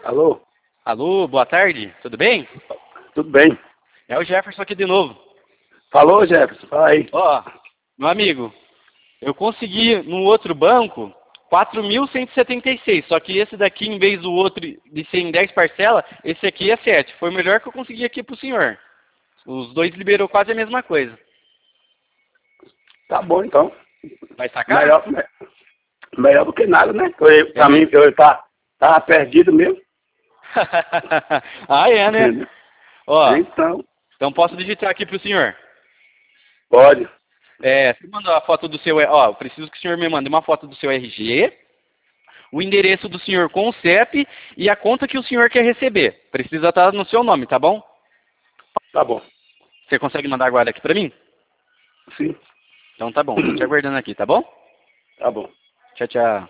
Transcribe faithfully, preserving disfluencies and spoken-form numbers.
Alô? Alô, boa tarde, tudo bem? Tudo bem? É o Jefferson aqui de novo. Falou, Jefferson, fala aí. Ó, meu amigo, eu consegui no outro banco quatro mil cento e setenta e seis, só que esse daqui, em vez do outro de ser em dez parcelas, esse aqui é sete. Foi o melhor que eu consegui aqui pro senhor. Os dois liberou quase a mesma coisa. Tá bom, então. Vai sacar? Melhor, me- melhor do que nada, né? Eu, É pra mim, mesmo? eu tá, tava perdido mesmo. Ah, é, né? Entendeu? Ó, Então, então posso digitar aqui pro senhor. pode. É, você mandou a foto do seu... Ó, eu preciso que o senhor me mande uma foto do seu R G, o endereço do senhor com o C E P e a conta que o senhor quer receber. Precisa estar no seu nome, tá bom? Tá bom. Você consegue mandar agora aqui pra mim? Sim. Então tá bom, tô te aguardando aqui, tá bom? Tá bom. Tchau, tchau.